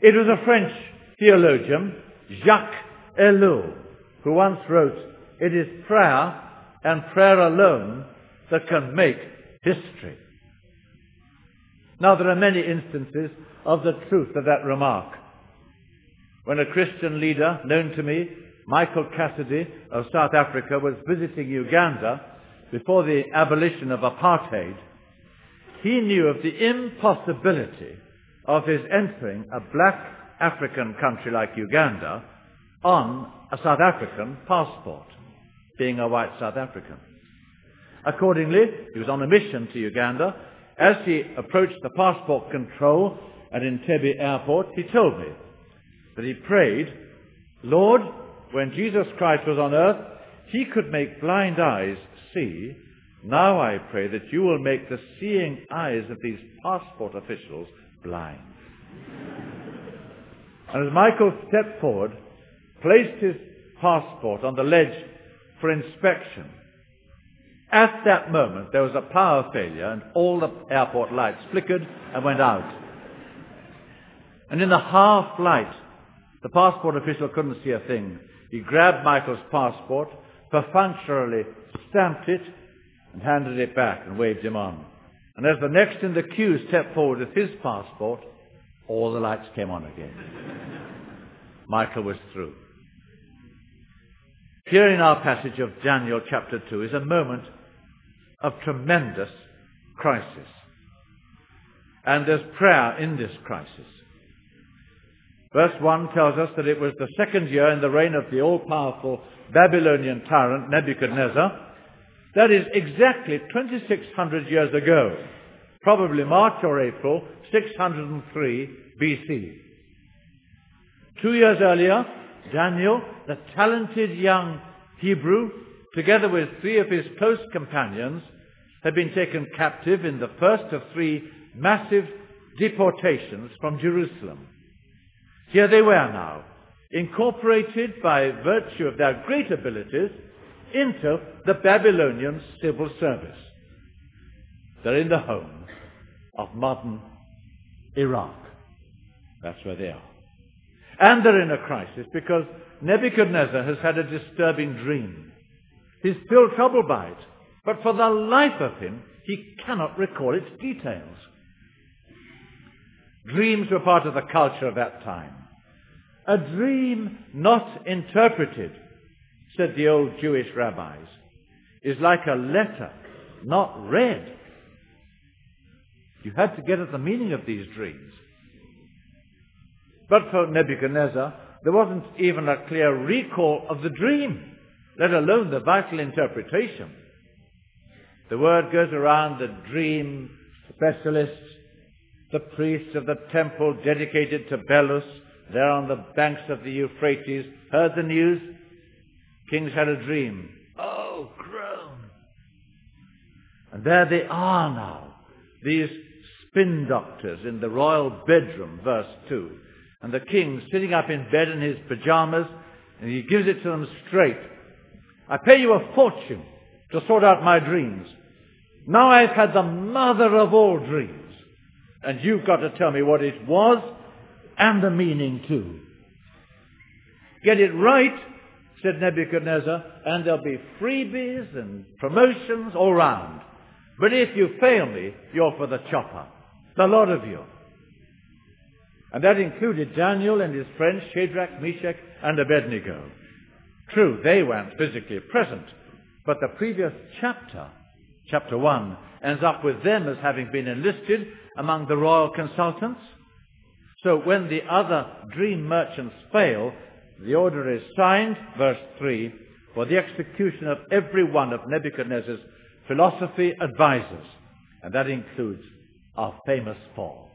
It was a French theologian, Jacques Ellul, who once wrote, "It is prayer and prayer alone that can make history." Now, there are many instances of the truth of that remark. When a Christian leader known to me, Michael Cassidy of South Africa, was visiting Uganda before the abolition of apartheid, he knew of the impossibility of his entering a black African country like Uganda on a South African passport, being a white South African. Accordingly, he was on a mission to Uganda. As he approached the passport control at Entebbe Airport, he told me that he prayed, "Lord, when Jesus Christ was on earth, he could make blind eyes see. Now I pray that you will make the seeing eyes of these passport officials blind." And as Michael stepped forward, placed his passport on the ledge for inspection, at that moment there was a power failure and all the airport lights flickered and went out. And in the half light, the passport official couldn't see a thing. He grabbed Michael's passport, perfunctorily stamped it, and handed it back and waved him on. And as the next in the queue stepped forward with his passport, all the lights came on again. Michael was through. Here in our passage of Daniel chapter 2 is a moment of tremendous crisis. And there's prayer in this crisis. Verse 1 tells us that it was the second year in the reign of the all-powerful Babylonian tyrant Nebuchadnezzar. That is exactly 2,600 years ago, probably March or April 603 BC. 2 years earlier, Daniel, the talented young Hebrew, together with 3 of his close companions, had been taken captive in the first of 3 massive deportations from Jerusalem. Here they were now, incorporated by virtue of their great abilities into the Babylonian civil service. They're in the home of modern Iraq. That's where they are. And they're in a crisis because Nebuchadnezzar has had a disturbing dream. He's still troubled by it, but for the life of him, he cannot recall its details. Dreams were part of the culture of that time. A dream not interpreted, said the old Jewish rabbis, is like a letter not read. You had to get at the meaning of these dreams. But for Nebuchadnezzar, there wasn't even a clear recall of the dream, let alone the vital interpretation. The word goes around the dream specialists, the priests of the temple dedicated to Belus, there on the banks of the Euphrates, heard the news. Kings had a dream. Oh, groan. And there they are now, these spin doctors in the royal bedroom, verse 2. And the king sitting up in bed in his pajamas, and he gives it to them straight. I pay you a fortune to sort out my dreams. Now I've had the mother of all dreams, and you've got to tell me what it was and the meaning too. Get it right, said Nebuchadnezzar, and there'll be freebies and promotions all round. But if you fail me, you're for the chopper, the lot of you. And that included Daniel and his friends Shadrach, Meshach, and Abednego. True, they weren't physically present, but the previous chapter, chapter 1, ends up with them as having been enlisted among the royal consultants. So when the other dream merchants fail, the order is signed, verse 3, for the execution of every one of Nebuchadnezzar's philosophy advisors. And that includes our famous Paul.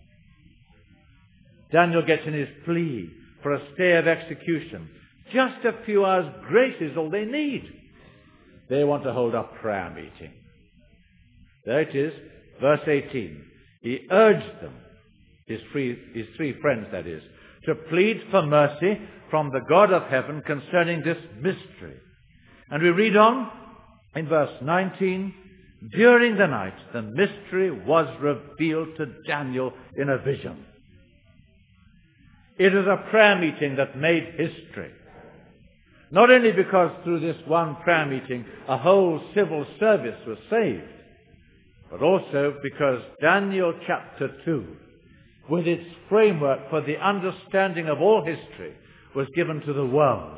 Daniel gets in his plea for a stay of execution. Just a few hours' grace is all they need. They want to hold a prayer meeting. There it is, verse 18. He urged them, his 3 friends that is, to plead for mercy from the God of heaven concerning this mystery. And we read on in verse 19, during the night the mystery was revealed to Daniel in a vision. It was a prayer meeting that made history. Not only because through this one prayer meeting a whole civil service was saved, but also because Daniel chapter 2, with its framework for the understanding of all history, was given to the world.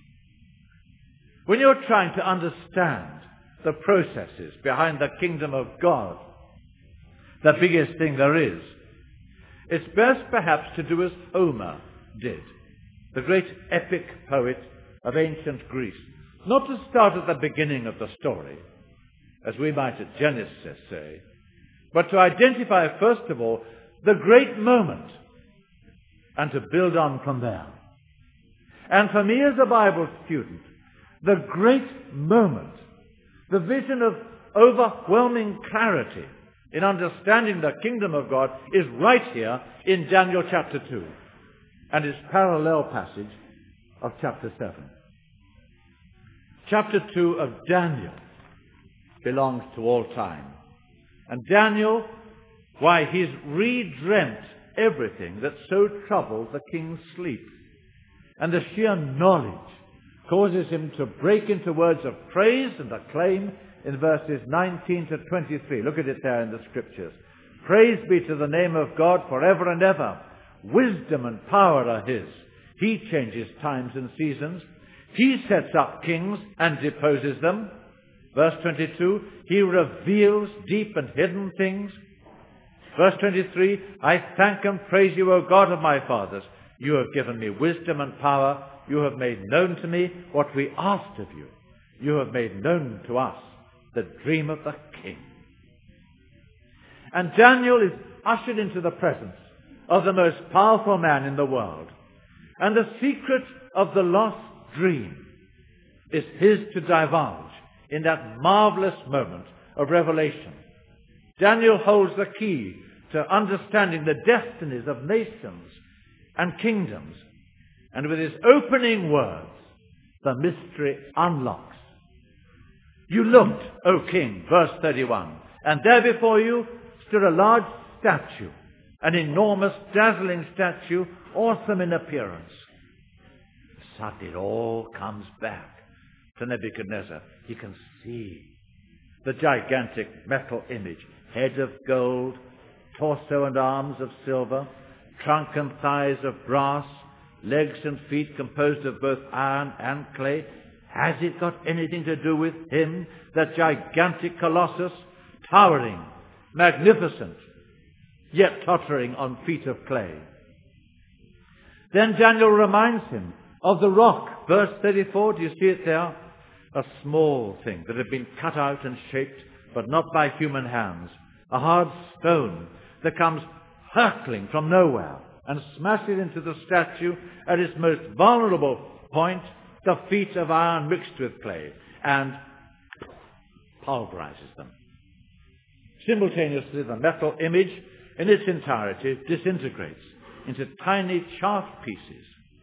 When you're trying to understand the processes behind the kingdom of God, the biggest thing there is, it's best perhaps to do as Homer did, the great epic poet of ancient Greece. Not to start at the beginning of the story, as we might at Genesis say, but to identify first of all the great moment and to build on from there. And for me as a Bible student, the great moment, the vision of overwhelming clarity in understanding the kingdom of God is right here in Daniel chapter 2 and its parallel passage of chapter 7. Chapter 2 of Daniel belongs to all time. And Daniel, why, he's re-dreamt everything that so troubled the king's sleep. And the sheer knowledge causes him to break into words of praise and acclaim in verses 19 to 23. Look at it there in the scriptures. Praise be to the name of God forever and ever. Wisdom and power are his. He changes times and seasons. He sets up kings and deposes them. Verse 22, he reveals deep and hidden things. Verse 23, I thank and praise you, O God of my fathers. You have given me wisdom and power. You have made known to me what we asked of you. You have made known to us the dream of the king. And Daniel is ushered into the presence of the most powerful man in the world. And the secret of the lost dream is his to divulge in that marvelous moment of revelation. Daniel holds the key to understanding the destinies of nations and kingdoms. And with his opening words, the mystery unlocks. You looked, O king, verse 31, and there before you stood a large statue, an enormous, dazzling statue, awesome in appearance. Suddenly it all comes back to Nebuchadnezzar. He can see the gigantic metal image, head of gold, torso and arms of silver, trunk and thighs of brass, legs and feet composed of both iron and clay. Has it got anything to do with him, that gigantic colossus, towering, magnificent, yet tottering on feet of clay? Then Daniel reminds him of the rock. Verse 34, do you see it there? A small thing that had been cut out and shaped, but not by human hands. A hard stone that comes hurtling from nowhere and smashes into the statue at its most vulnerable point, the feet of iron mixed with clay, and pulverizes them. Simultaneously, the metal image in its entirety disintegrates into tiny chaff pieces,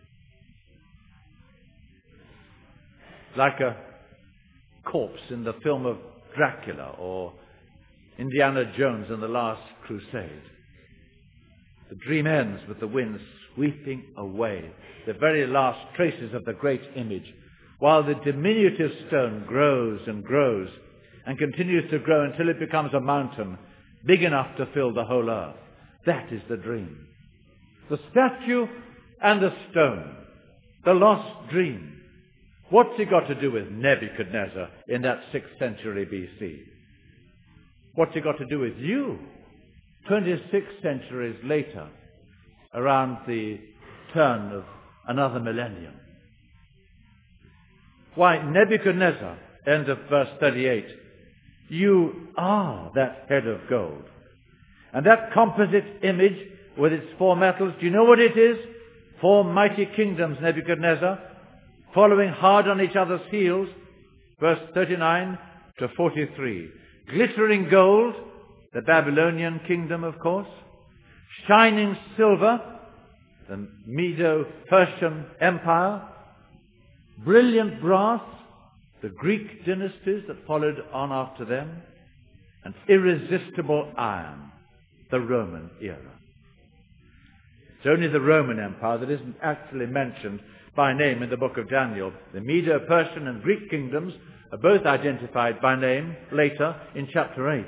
like a corpse in the film of Dracula or Indiana Jones and the Last Crusade. The dream ends with the wind sweeping away the very last traces of the great image, while the diminutive stone grows and grows and continues to grow until it becomes a mountain big enough to fill the whole earth. That is the dream. The statue and the stone, the lost dream. What's it got to do with Nebuchadnezzar in that 6th century BC? What's it got to do with you 26 centuries later, around the turn of another millennium? Why, Nebuchadnezzar, end of verse 38, you are that head of gold. And that composite image with its 4 metals, do you know what it is? 4 mighty kingdoms, Nebuchadnezzar, following hard on each other's heels, verse 39 to 43. Glittering gold, the Babylonian kingdom, of course. Shining silver, the Medo-Persian Empire. Brilliant brass, the Greek dynasties that followed on after them. And irresistible iron, the Roman era. It's only the Roman Empire that isn't actually mentioned by name in the book of Daniel. The Medo-Persian and Greek kingdoms are both identified by name later in chapter 8.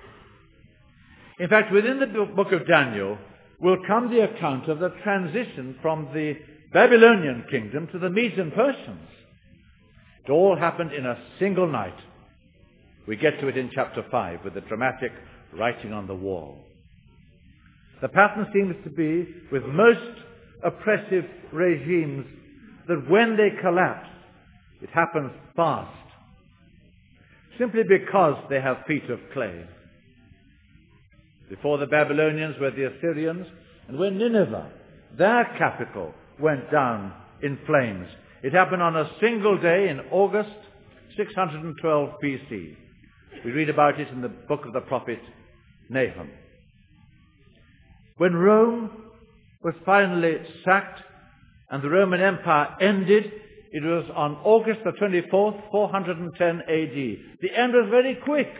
In fact, within the book of Daniel will come the account of the transition from the Babylonian kingdom to the Medes and Persians. It all happened in a single night. We get to it in chapter 5 with the dramatic writing on the wall. The pattern seems to be, with most oppressive regimes, that when they collapse, it happens fast, simply because they have feet of clay. Before the Babylonians were the Assyrians, and when Nineveh, their capital, went down in flames, it happened on a single day in August 612 BC. We read about it in the book of the prophet Nahum. When Rome was finally sacked and the Roman Empire ended, it was on August the 24th, 410 AD. The end was very quick.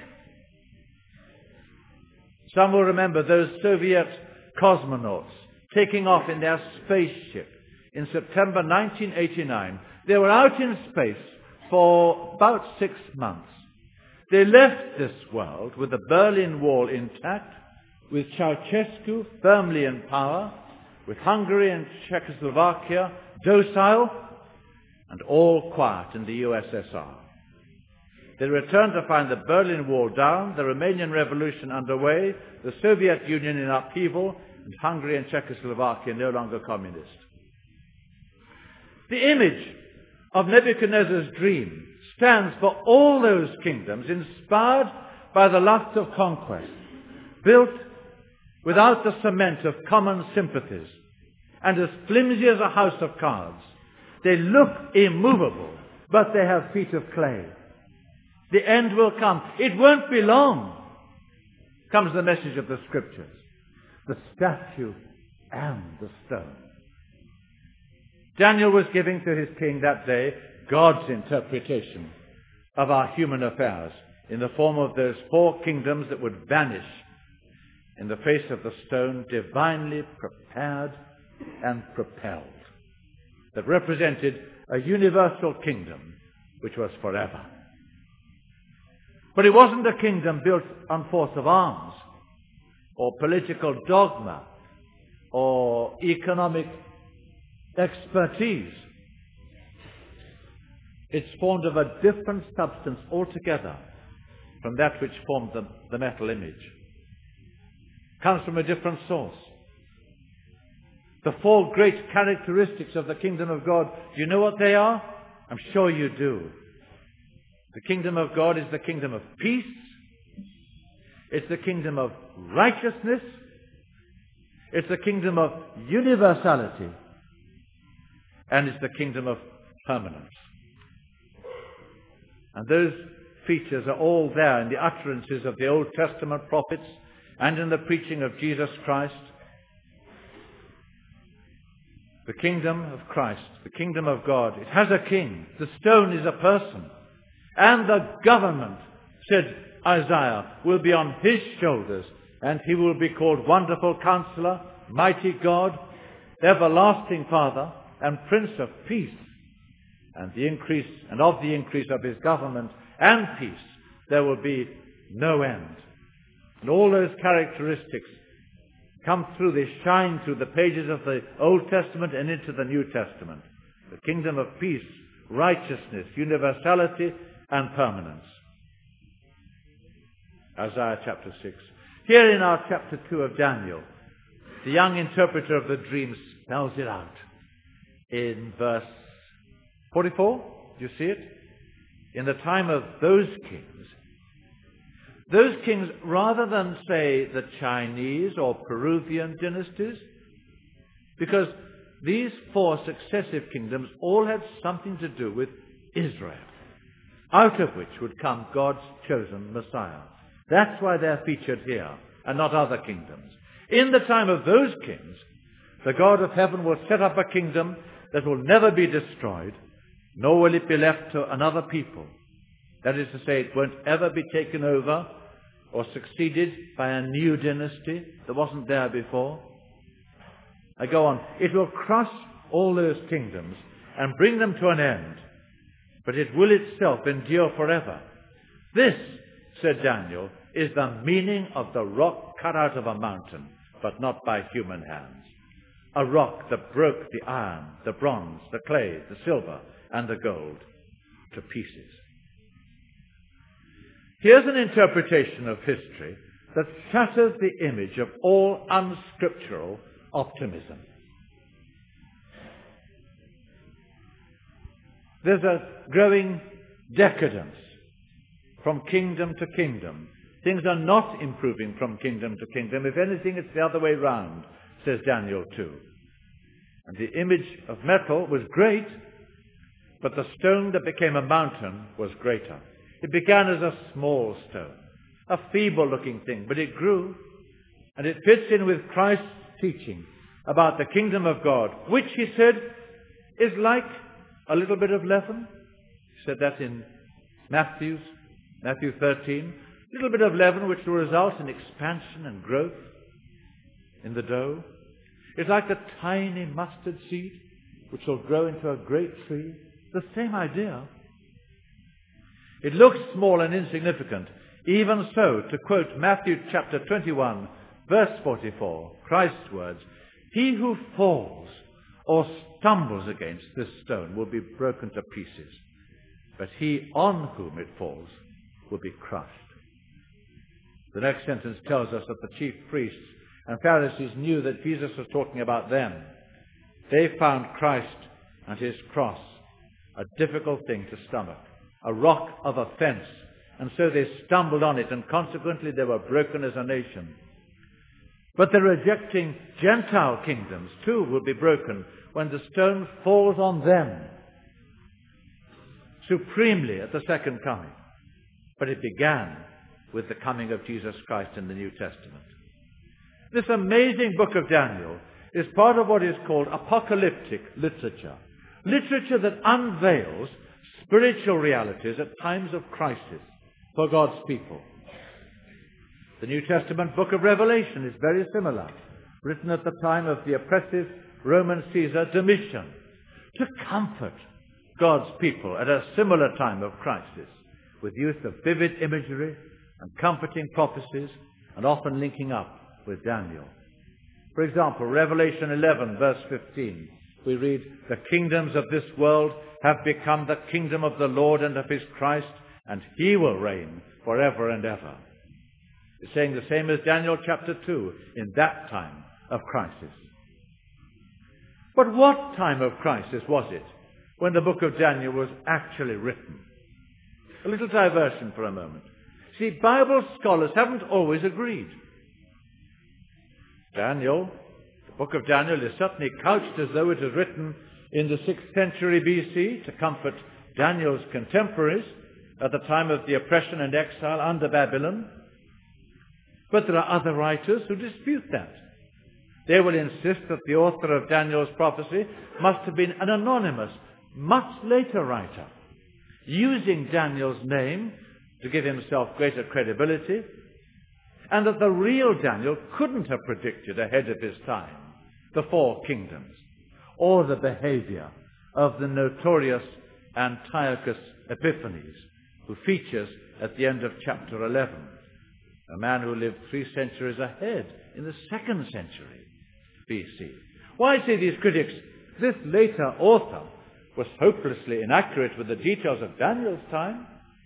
Some will remember those Soviet cosmonauts taking off in their spaceship in September 1989. They were out in space for about 6 months. They left this world with the Berlin Wall intact, with Ceausescu firmly in power, with Hungary and Czechoslovakia docile, and all quiet in the USSR. They returned to find the Berlin Wall down, the Romanian Revolution underway, the Soviet Union in upheaval, and Hungary and Czechoslovakia no longer communist. The image of Nebuchadnezzar's dream stands for all those kingdoms inspired by the lust of conquest, built without the cement of common sympathies, and as flimsy as a house of cards. They look immovable, but they have feet of clay. The end will come. It won't be long. Comes the message of the Scriptures. The statue and the stone. Daniel was giving to his king that day God's interpretation of our human affairs in the form of those 4 kingdoms that would vanish in the face of the stone, divinely prepared and propelled, that represented a universal kingdom which was forever. But it wasn't a kingdom built on force of arms, or political dogma, or economic expertise. It's formed of a different substance altogether from that which formed the metal image. Comes from a different source. The 4 great characteristics of the kingdom of God, do you know what they are? I'm sure you do. The kingdom of God is the kingdom of peace. It's the kingdom of righteousness. It's the kingdom of universality. And it's the kingdom of permanence. And those features are all there in the utterances of the Old Testament prophets and in the preaching of Jesus Christ. The kingdom of Christ, the kingdom of God, it has a king. The stone is a person. And the government, said Isaiah, will be on his shoulders, and he will be called Wonderful Counselor, Mighty God, Everlasting Father, and Prince of Peace. And of the increase of his government and peace, there will be no end. And all those characteristics come through, they shine through the pages of the Old Testament and into the New Testament. The kingdom of peace, righteousness, universality, and permanence. Isaiah chapter 6. Here in our chapter 2 of Daniel, the young interpreter of the dream spells it out. In verse 44, do you see it? In the time of those kings, rather than say the Chinese or Peruvian dynasties, because these 4 successive kingdoms all had something to do with Israel, out of which would come God's chosen Messiah. That's why they're featured here and not other kingdoms. In the time of those kings, the God of heaven will set up a kingdom that will never be destroyed, nor will it be left to another people. That is to say, it won't ever be taken over or succeeded by a new dynasty that wasn't there before. I go on. It will crush all those kingdoms and bring them to an end, but it will itself endure forever. This, said Daniel, is the meaning of the rock cut out of a mountain, but not by human hands. A rock that broke the iron, the bronze, the clay, the silver, and the gold to pieces. Here's an interpretation of history that shatters the image of all unscriptural optimism. There's a growing decadence from kingdom to kingdom. Things are not improving from kingdom to kingdom. If anything, it's the other way round, says Daniel 2. And the image of metal was great, but the stone that became a mountain was greater. It began as a small stone, a feeble-looking thing, but it grew, and it fits in with Christ's teaching about the kingdom of God, which, he said, is like a little bit of leaven. He said that in Matthew 13. A little bit of leaven which will result in expansion and growth in the dough. It's like a tiny mustard seed which will grow into a great tree. The same idea. It looks small and insignificant. Even so, to quote Matthew chapter 21, verse 44, Christ's words, "He who falls or stumbles against this stone will be broken to pieces, but he on whom it falls will be crushed." The next sentence tells us that the chief priests and Pharisees knew that Jesus was talking about them. They found Christ and his cross a difficult thing to stomach, a rock of offense, and so they stumbled on it, and consequently they were broken as a nation. But the rejecting Gentile kingdoms too will be broken when the stone falls on them supremely at the second coming. But it began with the coming of Jesus Christ in the New Testament. This amazing book of Daniel is part of what is called apocalyptic literature. Literature that unveils spiritual realities at times of crisis for God's people. The New Testament book of Revelation is very similar, written at the time of the oppressive Roman Caesar Domitian, to comfort God's people at a similar time of crisis, with use of vivid imagery and comforting prophecies, and often linking up with Daniel. For example, Revelation 11, verse 15, we read, "The kingdoms of this world have become the kingdom of the Lord and of his Christ, and he will reign forever and ever." It's saying the same as Daniel chapter 2, in that time of crisis. But what time of crisis was it when the book of Daniel was actually written? A little diversion for a moment. See, Bible scholars haven't always agreed. Daniel, the book of Daniel, is certainly couched as though it was written in the 6th century BC to comfort Daniel's contemporaries at the time of the oppression and exile under Babylon. But there are other writers who dispute that. They will insist that the author of Daniel's prophecy must have been an anonymous, much later writer, using Daniel's name to give himself greater credibility, and that the real Daniel couldn't have predicted ahead of his time the 4 kingdoms, or the behavior of the notorious Antiochus Epiphanes, who features at the end of chapter 11, a man who lived 3 centuries ahead in the 2nd century BC. Why, say these critics, this later author was hopelessly inaccurate with the details of Daniel's time?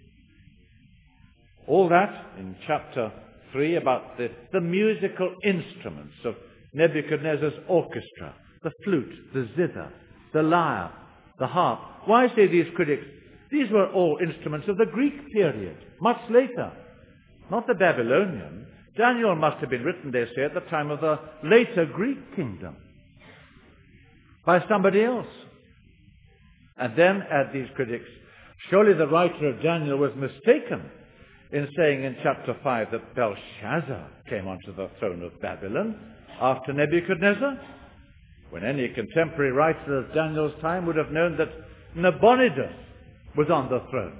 All that in chapter 3 about the musical instruments of Nebuchadnezzar's orchestra, the flute, the zither, the lyre, the harp. Why, say these critics, these were all instruments of the Greek period, much later, not the Babylonian. Daniel must have been written, they say, at the time of the later Greek kingdom by somebody else. And then, add these critics, surely the writer of Daniel was mistaken in saying in chapter 5 that Belshazzar came onto the throne of Babylon after Nebuchadnezzar, when any contemporary writer of Daniel's time would have known that Nabonidus was on the throne.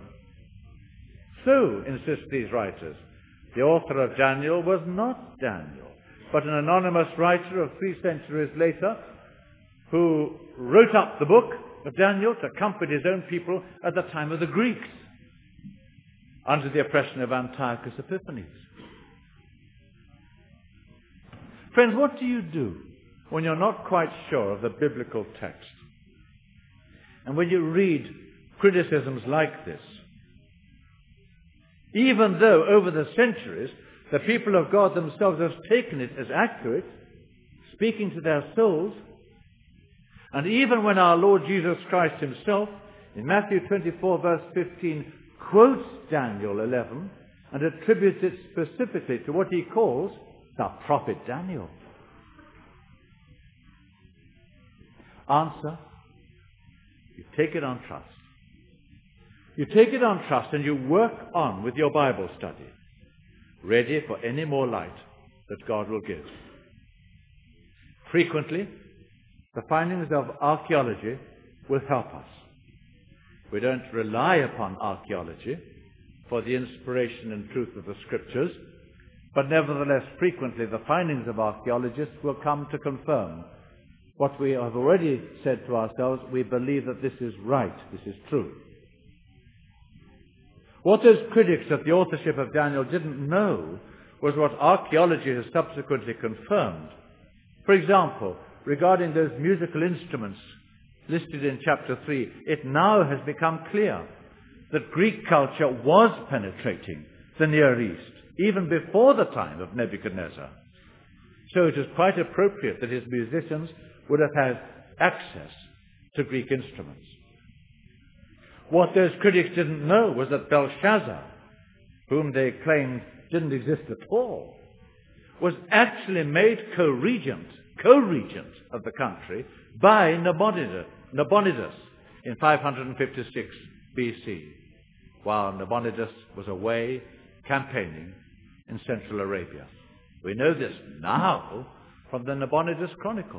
So, insist these writers, the author of Daniel was not Daniel, but an anonymous writer of 3 centuries later who wrote up the book of Daniel to comfort his own people at the time of the Greeks under the oppression of Antiochus Epiphanes. Friends, what do you do when you're not quite sure of the biblical text? And when you read criticisms like this, even though over the centuries the people of God themselves have taken it as accurate, speaking to their souls, and even when our Lord Jesus Christ himself, in Matthew 24 verse 15, quotes Daniel 11 and attributes it specifically to what he calls the prophet Daniel. Answer: you take it on trust. You take it on trust and you work on with your Bible study, ready for any more light that God will give. Frequently, the findings of archaeology will help us. We don't rely upon archaeology for the inspiration and truth of the Scriptures, but nevertheless, frequently the findings of archaeologists will come to confirm what we have already said to ourselves. We believe that this is right, this is true. What those critics of the authorship of Daniel didn't know was what archaeology has subsequently confirmed. For example, regarding those musical instruments listed in chapter 3, it now has become clear that Greek culture was penetrating the Near East, even before the time of Nebuchadnezzar. So it is quite appropriate that his musicians would have had access to Greek instruments. What those critics didn't know was that Belshazzar, whom they claimed didn't exist at all, was actually made co-regent of the country by Nabonidus in 556 BC, while Nabonidus was away campaigning in Central Arabia. We know this now from the Nabonidus Chronicle.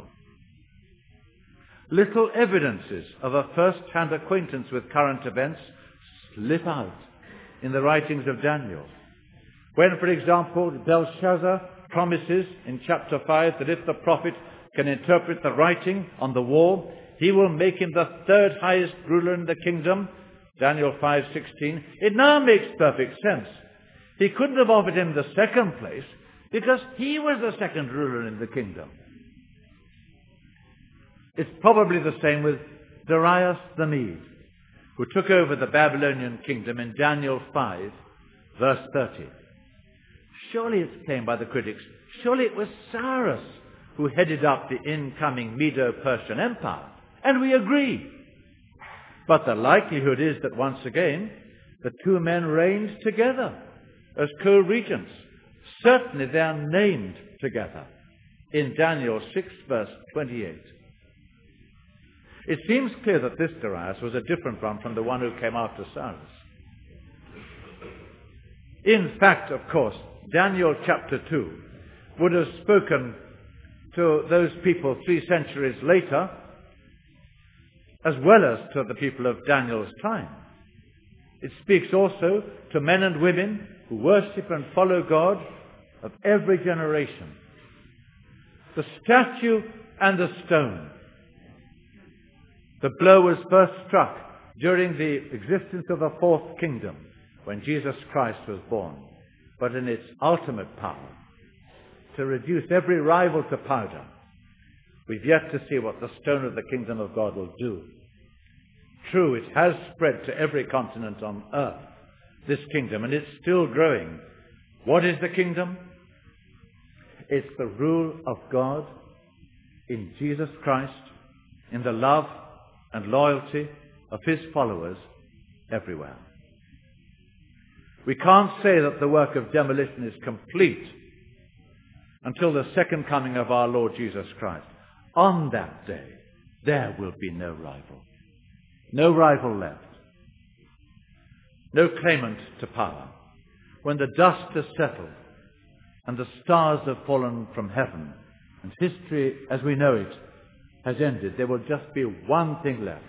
Little evidences of a first-hand acquaintance with current events slip out in the writings of Daniel. When, for example, Belshazzar promises in chapter 5 that if the prophet can interpret the writing on the wall, he will make him the third highest ruler in the kingdom, Daniel 5:16, it now makes perfect sense. He couldn't have offered him the second place because he was the second ruler in the kingdom. It's probably the same with Darius the Mede, who took over the Babylonian kingdom in Daniel 5, verse 30. Surely it's claimed by the critics, surely it was Cyrus who headed up the incoming Medo-Persian Empire. And we agree. But the likelihood is that once again, the two men reigned together as co-regents. Certainly they are named together in Daniel 6, verse 28. It seems clear that this Darius was a different one from the one who came after Cyrus. In fact, of course, Daniel chapter 2 would have spoken to those people 3 centuries later, as well as to the people of Daniel's time. It speaks also to men and women who worship and follow God of every generation. The statue and the stone. The blow was first struck during the existence of the fourth kingdom, when Jesus Christ was born, but in its ultimate power, to reduce every rival to powder. We've yet to see what the stone of the kingdom of God will do. True, it has spread to every continent on earth, this kingdom, and it's still growing. What is the kingdom? It's the rule of God in Jesus Christ, in the love and loyalty of his followers everywhere. We can't say that the work of demolition is complete until the second coming of our Lord Jesus Christ. On that day, there will be no rival. No rival left. No claimant to power. When the dust has settled and the stars have fallen from heaven and history as we know it has ended, there will just be one thing left.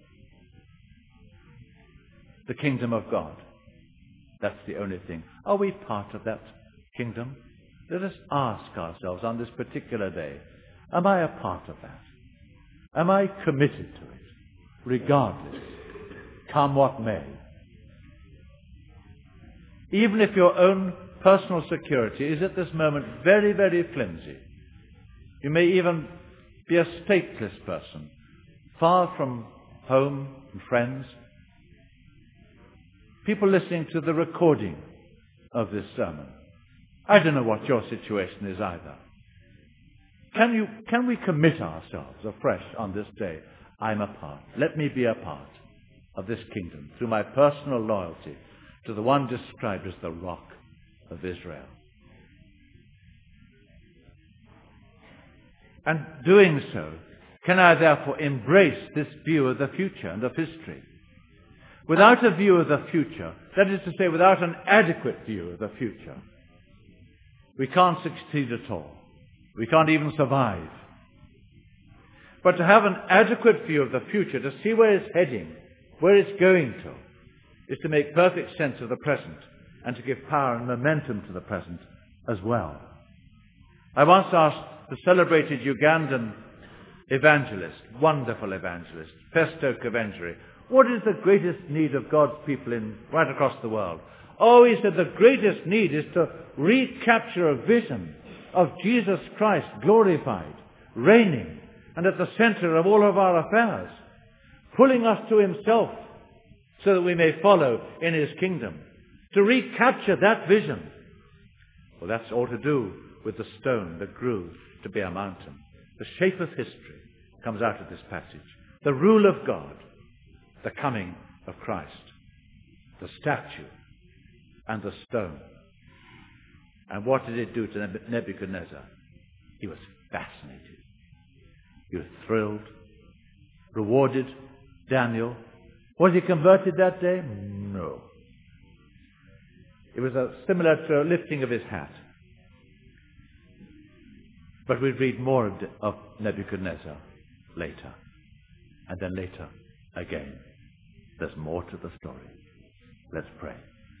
The kingdom of God. That's the only thing. Are we part of that kingdom? Let us ask ourselves on this particular day, am I a part of that? Am I committed to it, regardless, come what may? Even if your own personal security is at this moment very, very flimsy, you may even be a stateless person, far from home and friends. People listening to the recording of this sermon, I don't know what your situation is either. Can we commit ourselves afresh on this day? I'm a part. Let me be a part of this kingdom through my personal loyalty to the one described as the Rock of Israel. And doing so, can I therefore embrace this view of the future and of history? Without a view of the future, that is to say, without an adequate view of the future, we can't succeed at all. We can't even survive. But to have an adequate view of the future, to see where it's heading, where it's going to, is to make perfect sense of the present and to give power and momentum to the present as well. I once asked the celebrated Ugandan evangelist, wonderful evangelist, Festo Kavengere, what is the greatest need of God's people right across the world? Oh, he said, the greatest need is to recapture a vision of Jesus Christ glorified, reigning, and at the center of all of our affairs, pulling us to himself so that we may follow in his kingdom. To recapture that vision. Well, that's all to do with the stone that grew to be a mountain. The shape of history comes out of this passage. The rule of God, the coming of Christ, the statue, and the stone. And what did it do to Nebuchadnezzar? He was fascinated. He was thrilled, rewarded. Daniel, was he converted that day? No. It was similar to a lifting of his hat. But we read more of Nebuchadnezzar later. And then later again. There's more to the story. Let's pray.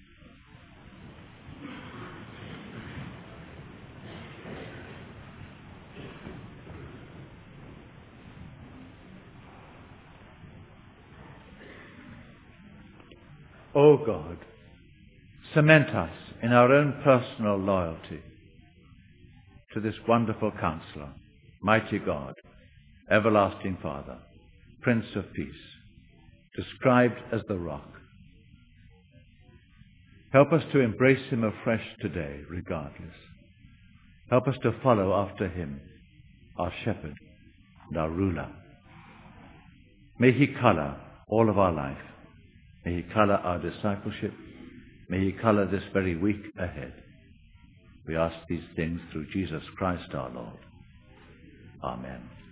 O God, cement us in our own personal loyalty to this wonderful Counselor, mighty God, everlasting Father, Prince of Peace, described as the Rock. Help us to embrace him afresh today, regardless. Help us to follow after him, our shepherd and our ruler. May he color all of our life. May he color our discipleship. May he color this very week ahead. We ask these things through Jesus Christ our Lord. Amen.